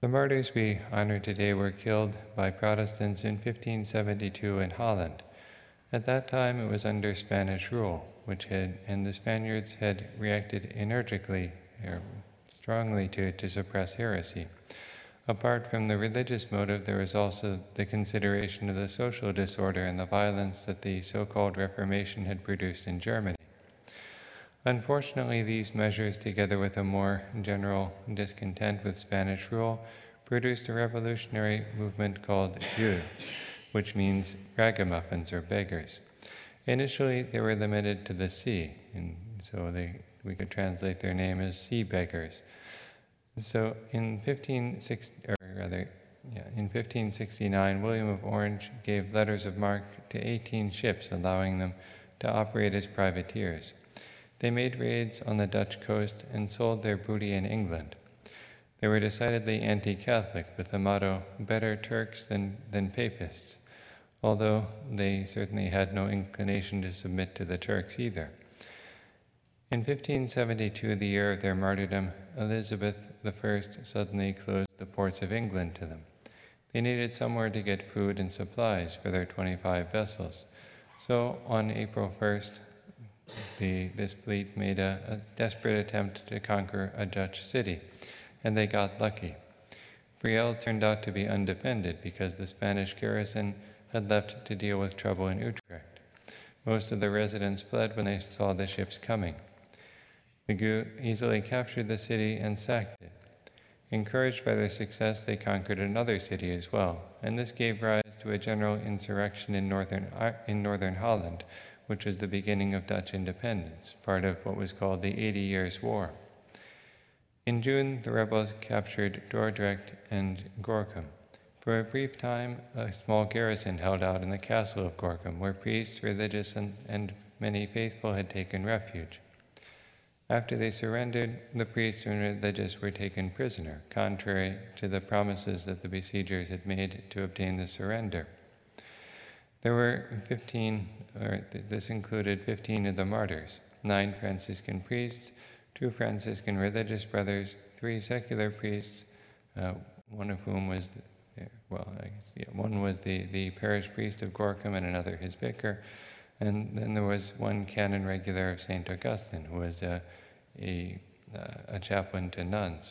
The martyrs we honor today were killed by Protestants in 1572 in Holland. At that time it was under Spanish rule, and the Spaniards had reacted strongly to suppress heresy. Apart from the religious motive, there was also the consideration of the social disorder and the violence that the so-called Reformation had produced in Germany. Unfortunately, these measures, together with a more general discontent with Spanish rule, produced a revolutionary movement called Gueux, which means ragamuffins or beggars. Initially, they were limited to the sea, and so we could translate their name as sea beggars. So in 1569, William of Orange gave letters of marque to 18 ships, allowing them to operate as privateers. They made raids on the Dutch coast and sold their booty in England. They were decidedly anti-Catholic, with the motto, "Better Turks than Papists," although they certainly had no inclination to submit to the Turks either. In 1572, the year of their martyrdom, Elizabeth I suddenly closed the ports of England to them. They needed somewhere to get food and supplies for their 25 vessels. So on April 1st, this fleet made a desperate attempt to conquer a Dutch city, and they got lucky. Brielle turned out to be undefended because the Spanish garrison had left to deal with trouble in Utrecht. Most of the residents fled when they saw the ships coming. The Gueux easily captured the city and sacked it. Encouraged by their success, they conquered another city as well, and this gave rise to a general insurrection in northern Holland, which was the beginning of Dutch independence, part of what was called the 80 Years' War. In June, the rebels captured Dordrecht and Gorkum. For a brief time, a small garrison held out in the castle of Gorkum, where priests, religious, and many faithful had taken refuge. After they surrendered, the priests and religious were taken prisoner, contrary to the promises that the besiegers had made to obtain the surrender. There were this included 15 of the martyrs, 9 Franciscan priests, 2 Franciscan religious brothers, 3 secular priests, one of whom was, one was the parish priest of Gorkum and another his vicar, and then there was 1 canon regular of St. Augustine, who was a chaplain to nuns.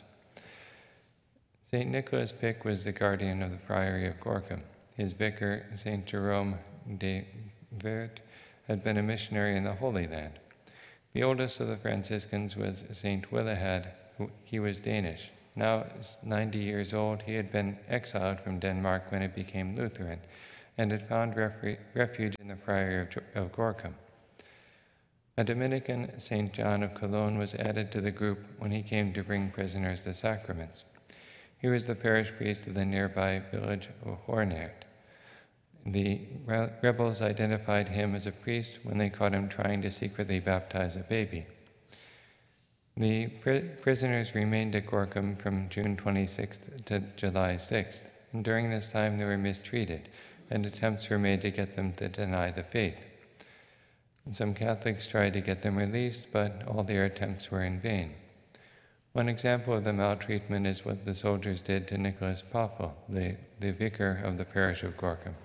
St. Nicholas Pic was the guardian of the friary of Gorkum. His vicar, St. Jerome de Vert, had been a missionary in the Holy Land. The oldest of the Franciscans was St. Willehad. He was Danish. Now 90 years old, he had been exiled from Denmark when it became Lutheran, and had found refuge in the friary of Gorkum. A Dominican, St. John of Cologne, was added to the group when he came to bring prisoners the sacraments. He was the parish priest of the nearby village of Hornert. The rebels identified him as a priest when they caught him trying to secretly baptize a baby. The prisoners remained at Gorkum from June 26th to July 6th, and during this time they were mistreated, and attempts were made to get them to deny the faith. Some Catholics tried to get them released, but all their attempts were in vain. One example of the maltreatment is what the soldiers did to Nicholas Popel, the vicar of the parish of Gorkum.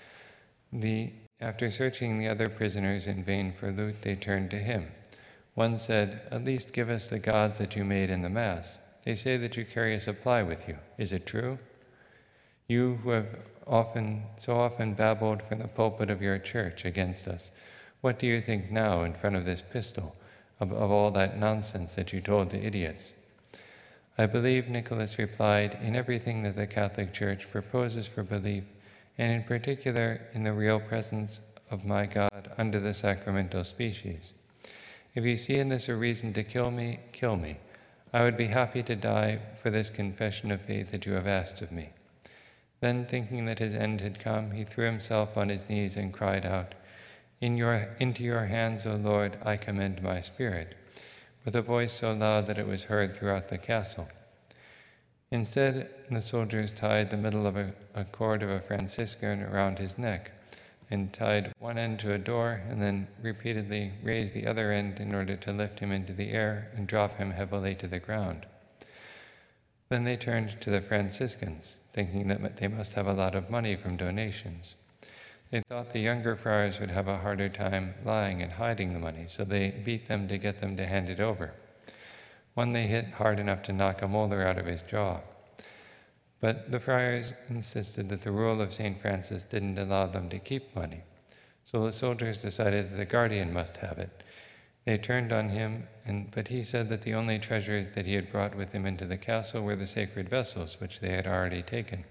After searching the other prisoners in vain for loot, they turned to him. One said, "At least give us the gods that you made in the Mass. They say that you carry a supply with you. Is it true? You who have so often babbled from the pulpit of your church against us, what do you think now in front of this pistol of all that nonsense that you told to idiots?" I believe, Nicholas replied, in everything that the Catholic Church proposes for belief, and in particular in the real presence of my God under the sacramental species. If you see in this a reason to kill me, kill me. I would be happy to die for this confession of faith that you have asked of me. Then, thinking that his end had come, he threw himself on his knees and cried out, Into your hands, O Lord, I commend my spirit, with a voice so loud that it was heard throughout the castle. Instead, the soldiers tied the middle of a cord of a Franciscan around his neck, and tied one end to a door, and then repeatedly raised the other end in order to lift him into the air and drop him heavily to the ground. Then they turned to the Franciscans, thinking that they must have a lot of money from donations. They thought the younger friars would have a harder time lying and hiding the money, so they beat them to get them to hand it over. One they hit hard enough to knock a molar out of his jaw. But the friars insisted that the rule of St. Francis didn't allow them to keep money. So the soldiers decided that the guardian must have it. They turned on him, but he said that the only treasures that he had brought with him into the castle were the sacred vessels, which they had already taken.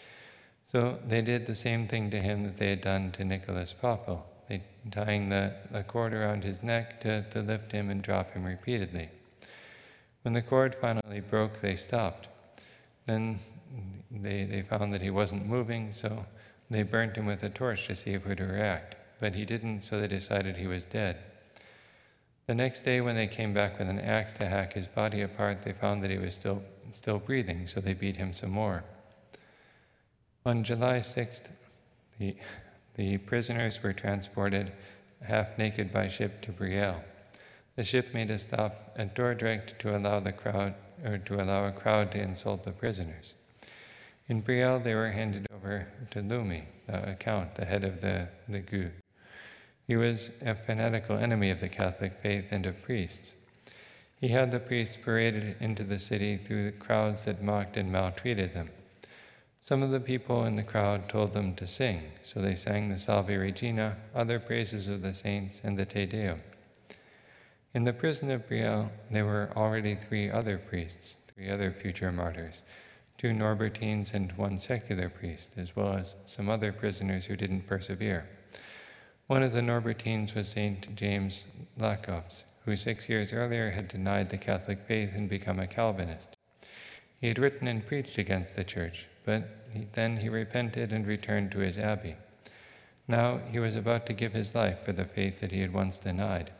So they did the same thing to him that they had done to Nicholas Popel, tying the cord around his neck to lift him and drop him repeatedly. When the cord finally broke, they stopped. Then they found that he wasn't moving, so they burnt him with a torch to see if he would react. But he didn't, so they decided he was dead. The next day, when they came back with an axe to hack his body apart, they found that he was still breathing, so they beat him some more. On July 6th, the prisoners were transported half-naked by ship to Brielle. The ship made a stop at Dordrecht to allow a crowd to insult the prisoners. In Brielle, they were handed over to Lumi, the Count, the head of the Gu. He was a fanatical enemy of the Catholic faith and of priests. He had the priests paraded into the city through the crowds that mocked and maltreated them. Some of the people in the crowd told them to sing, so they sang the Salve Regina, other praises of the saints, and the Te Deum. In the prison of Brielle, there were already 3 other priests, 3 other future martyrs, 2 Norbertines and 1 secular priest, as well as some other prisoners who didn't persevere. One of the Norbertines was St. James Lacobs, who 6 years earlier had denied the Catholic faith and become a Calvinist. He had written and preached against the Church, but then he repented and returned to his abbey. Now he was about to give his life for the faith that he had once denied.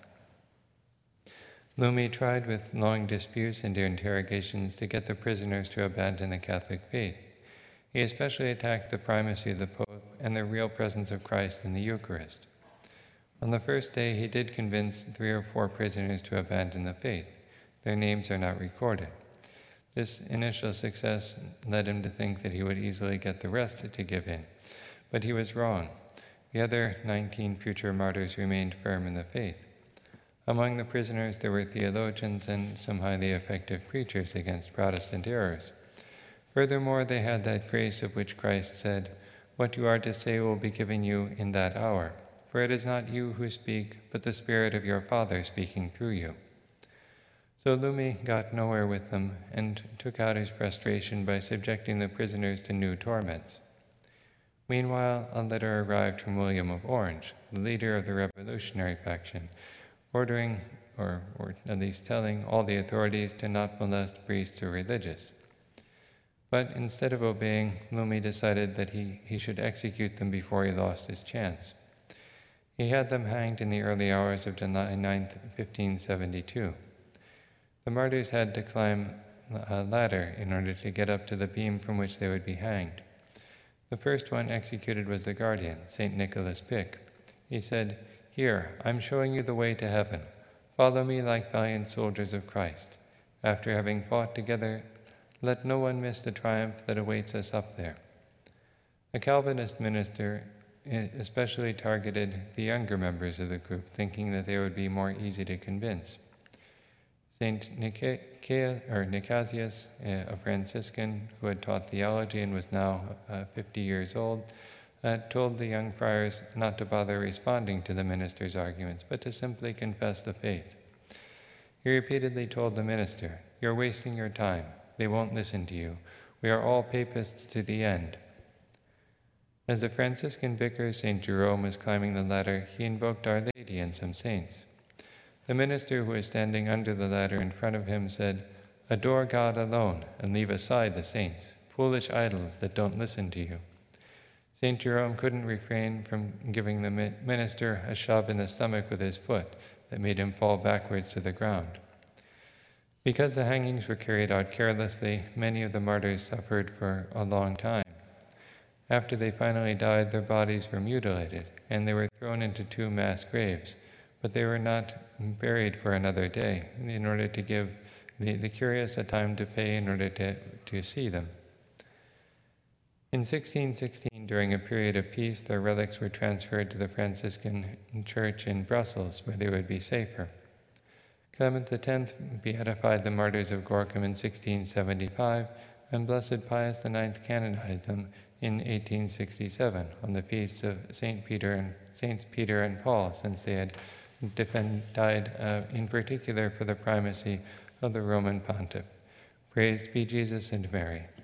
Lumi tried with long disputes and interrogations to get the prisoners to abandon the Catholic faith. He especially attacked the primacy of the Pope and the real presence of Christ in the Eucharist. On the first day, he did convince 3 or 4 prisoners to abandon the faith. Their names are not recorded. This initial success led him to think that he would easily get the rest to give in, but he was wrong. The other 19 future martyrs remained firm in the faith. Among the prisoners, there were theologians and some highly effective preachers against Protestant errors. Furthermore, they had that grace of which Christ said, "What you are to say will be given you in that hour, for it is not you who speak, but the Spirit of your Father speaking through you." So Lumi got nowhere with them and took out his frustration by subjecting the prisoners to new torments. Meanwhile, a letter arrived from William of Orange, the leader of the revolutionary faction, ordering, or at least telling, all the authorities to not molest priests or religious. But instead of obeying, Lumi decided that he should execute them before he lost his chance. He had them hanged in the early hours of July 9th, 1572. The martyrs had to climb a ladder in order to get up to the beam from which they would be hanged. The first one executed was the guardian, St. Nicholas Pick. He said, "Here, I'm showing you the way to heaven. Follow me like valiant soldiers of Christ. After having fought together, let no one miss the triumph that awaits us up there." A Calvinist minister especially targeted the younger members of the group, thinking that they would be more easy to convince. St. Nicasius, a Franciscan who had taught theology and was now 50 years old, told the young friars not to bother responding to the minister's arguments, but to simply confess the faith. He repeatedly told the minister, "You're wasting your time. They won't listen to you. We are all papists to the end." As the Franciscan vicar, St. Jerome, was climbing the ladder, he invoked Our Lady and some saints. The minister who was standing under the ladder in front of him said, "Adore God alone and leave aside the saints, foolish idols that don't listen to you." St. Jerome couldn't refrain from giving the minister a shove in the stomach with his foot that made him fall backwards to the ground. Because the hangings were carried out carelessly, many of the martyrs suffered for a long time. After they finally died, their bodies were mutilated, and they were thrown into 2 mass graves, but they were not buried for another day in order to give the curious a time to pay in order to see them. In 1616, during a period of peace, their relics were transferred to the Franciscan Church in Brussels, where they would be safer. Clement X beatified the martyrs of Gorkum in 1675, and Blessed Pius IX canonized them in 1867 on the feasts of Saints Peter and Paul, since they had died in particular for the primacy of the Roman pontiff. Praised be Jesus and Mary.